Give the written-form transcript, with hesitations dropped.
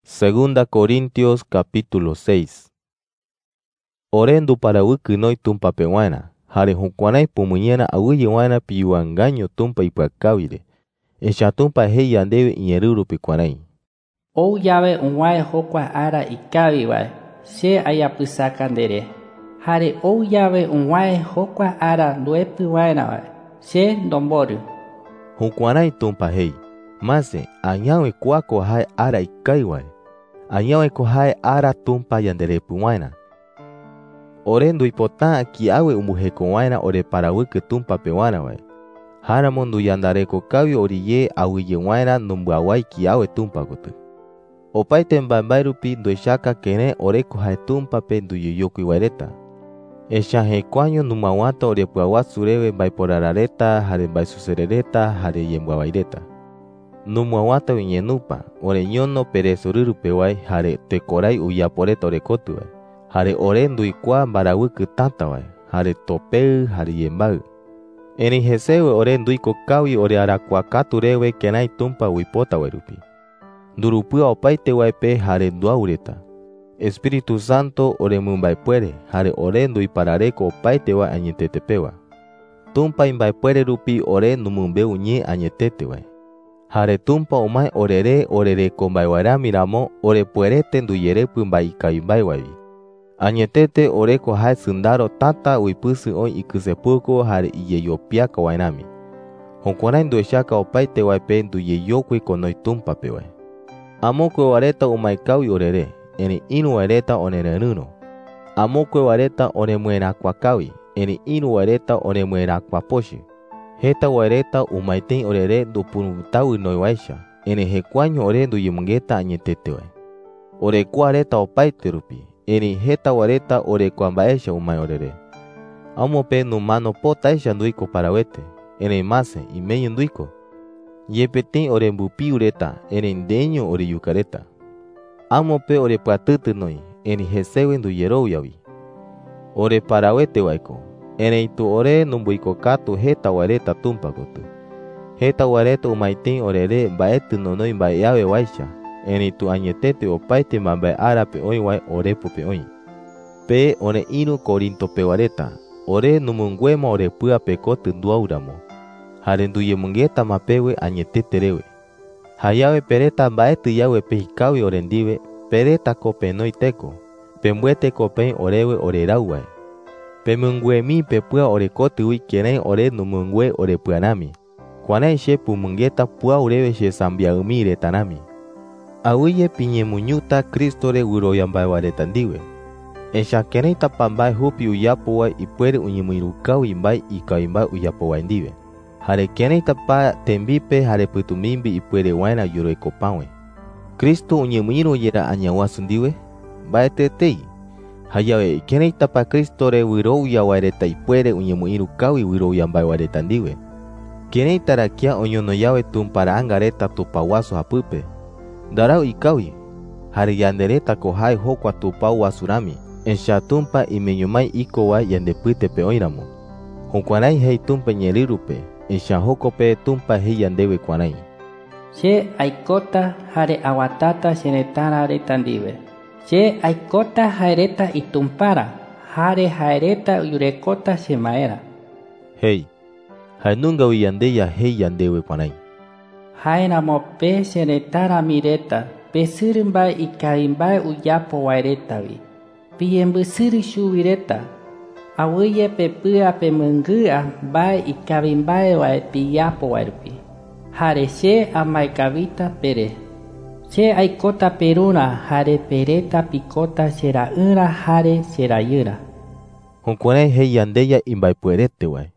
Segunda Corintios capítulo 6. Orendu para wikinoi tumpa pewana, hare hunkwanai pumuñena awuye wana piyuangaño tumpa ipakawire. Esha tumpa hei yandebe iñeruru pikwanai. Ou llave unwae hokua ara ikavivae, se ayapysaka ndere. Hare ou llave unwae hokua ara nduepy vaeravae, se ndombory. Hunkwanai tumpa hei, mase añawe kuako hae ara ikaiwae. Añawe ko hae ara tumpa yanderepy waena. Orendu ipota kiawe umujeko waena ore para wiki tumpa pewanavae. Haramondu yandareko kawi oriye awiye waena numbuawai kiawe tumpa kutu. Opaite mbambairupi ndoishaka kene oreko hae tumpa pe nduyuyokui waireta. Esha hekuaño numawata orepuawasureve mbaiporarareta hare mbaisuserereta hare yembuawaireta. Numawata viñenupa ore ñono peresoruru pewai hare tekorai uyaporeta orekotuvae. Hare orendu ikua mbarawiki tatavae hare topeu hare yembau. Eni jesewe orendu iko kawi ore arakuakaturewe kenai tumpa uipota wairupi. Ndurupua opaite waipe hare nduaureta. Espíritu Santo ore mumbaipuere hare orendu iparareko opaite wa añetetepewa. Tumpa imbaipuere rupi ore numumbeu ñe añetetewae. Hare tumpa omae orereko mbaiwarami ramo ore puerete nduyerepy mbaikavimbaiwavi. Añetete oreko hae syndaro tata uipysy oĩ ikysepuko hare iyeyopiaka waenami. Jukuärái nduechaka opaite waipe nduyeyokui konoi tumpa pevae. Amokue wareta omaekavi orere, eri ĩru waireta onererýro. Amokue wareta oremuerakuakavi, eri ĩru waireta oremuerakuapochy. Heta waireta umaitei orere ndopurutavynoivaicha, eri hekuaño ore nduyemongeta añetetevae. Orekuareta opaite rupi, eri heta wareta orekuamba'éicha umae orere. Amope numanopotáicha nduiko paravete, eri mase imeño nduiko. Yepetéi orembupiureta, eri ndéño orejukareta. Amope orepyatýtynoi, eri heségue ndujeroviavi. Oreparavetevaiko, ereitu ore numboikokatu heta waireta tumpa kotý. Heta waireta umaitei orere mbaetý nonoi mba'eavevaicha, eritu añetete opaite mamba'e árape oĩ vae orépope oĩ. Pe ore ĩru Korintope wareta, ore numunguéma orepy'ape kotý nduauramo, hare nduyemongeta mapegue añeteteréve. Hayave pereta mbaetý yave pehikávi ore ndive, peretako penói téko, pembuéteko peĩ oréve orerauvae. Pemyngüemi pepýa orekotýgui kérãi ore numyngüe orepy'arami. Kuärái che pumyngeta pya'uréve che sambiaymi retarami. Awíje piñemuñúta Kristore guiroviamba'evareta ndive. Echa kérãitapa mbae hupi ujapovae ipuere oñemyrukávo mbae ikavimbae ujapovae ndive. Hare kérãitapa tembipe hare pytumimbi ipuere vaera ojeroekopãve. Kristo oñemyrõjera añaguasu ndive? Mba'etetei. Hayave kérãitapa Kristore guiroviavaireta ipuere oñemyrukávo guiroviamba'evareta ndive. Kérãitarakia oñonojáve tumpara'ãngareta tupaguasu hapýpe. Ndarau ikavi, hare yanderetako hae hokua tupa guasurami, echa tumpa imeñomái ikovae yandepýtepe oĩramo. Jukuärái hei tumpa ñeryrupe, echa jokope tumpa hei yandeve kuärái. Che aikóta hare aguatáta cheretãra reta ndive. Che aikóta haereta itumpára, hare haereta ojurekóta chemaéra. Hei, haenungavi yandeja hei yandeve kuärái. Haéramo pe cheretãrami reta, pesýri mbae ikavimbae ujapovairetavi. Piyembysýri chuvi reta. Awýje pepýa pemyngýa mbae ikavimbaevae pijapovairupi. Hare che amaekavíta pere. Che aikóta perúra hare pereta pikóta chera'ỹra hare cherajýra. Jukuärái hei yandeja imbaepueretevae.